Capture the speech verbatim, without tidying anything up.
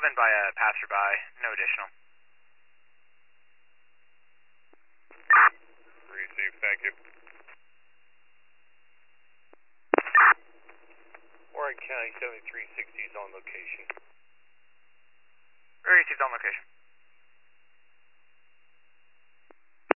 in by a passerby, no additional. Received, thank you. Warren County seventy-three sixty is on location. Received on location.